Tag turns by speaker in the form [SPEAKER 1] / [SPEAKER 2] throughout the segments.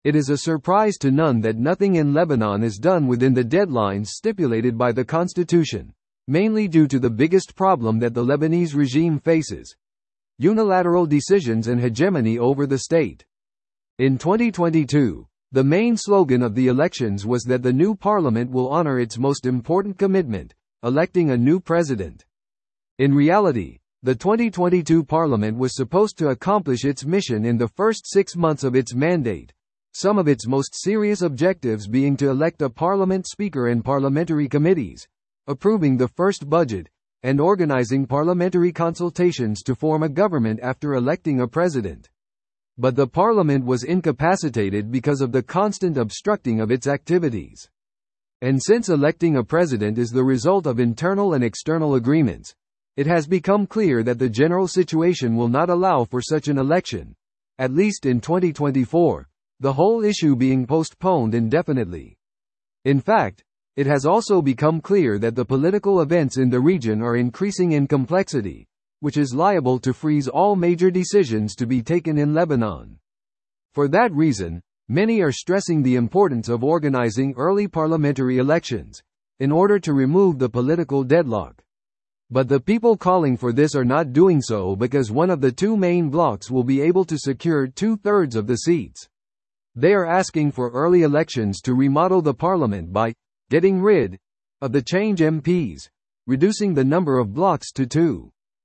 [SPEAKER 1] It is a surprise to none that nothing in Lebanon is done within the deadlines stipulated by the constitution, mainly due to the biggest problem that the Lebanese regime faces: unilateral decisions and hegemony over the state. In 2022, the main slogan of the elections was that the new parliament will honor its most important commitment, electing a new president. In reality, the 2022 parliament was supposed to accomplish its mission in the first 6 months of its mandate, some of its most serious objectives being to elect a parliament speaker and parliamentary committees, approving the first budget, and organizing parliamentary consultations to form a government after electing a president. But the parliament was incapacitated because of the constant obstructing of its activities. And since electing a president is the result of internal and external agreements, it has become clear that the general situation will not allow for such an election, at least in 2024, the whole issue being postponed indefinitely. In fact, it has also become clear that the political events in the region are increasing in complexity, which is liable to freeze all major decisions to be taken in Lebanon. For that reason, many are stressing the importance of organizing early parliamentary elections, in order to remove the political deadlock. But the people calling for this are not doing so because one of the two main blocs will be able to secure 2/3 of the seats. They are asking for early elections to remodel the parliament by getting rid of the change MPs, reducing the number of blocs to 2.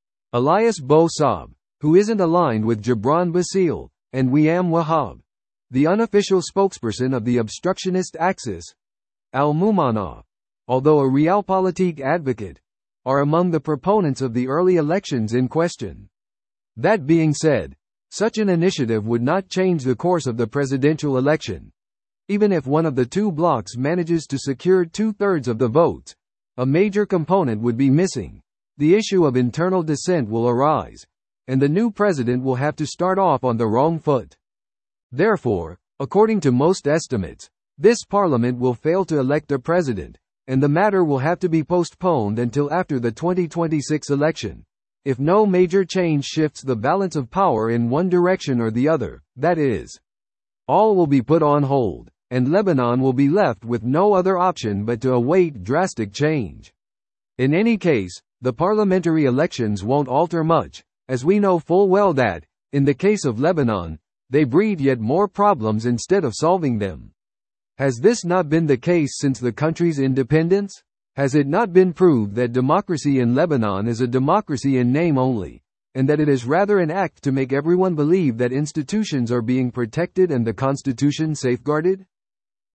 [SPEAKER 1] Elias Bou Saab, who isn't aligned with Gibran Bassil, and Wiam Wahab, the unofficial spokesperson of the obstructionist axis, Al-Mumana, although a realpolitik advocate, are among the proponents of the early elections in question. That being said, such an initiative would not change the course of the presidential election. Even if one of the two blocs manages to secure 2/3 of the votes, a major component would be missing. The issue of internal dissent will arise, and the new president will have to start off on the wrong foot. Therefore, according to most estimates, this parliament will fail to elect a president, and the matter will have to be postponed until after the 2026 election. If no major change shifts the balance of power in one direction or the other, that is, all will be put on hold, and Lebanon will be left with no other option but to await drastic change. In any case, the parliamentary elections won't alter much, as we know full well that, in the case of Lebanon, they breed yet more problems instead of solving them. Has this not been the case since the country's independence? Has it not been proved that democracy in Lebanon is a democracy in name only, and that it is rather an act to make everyone believe that institutions are being protected and the constitution safeguarded?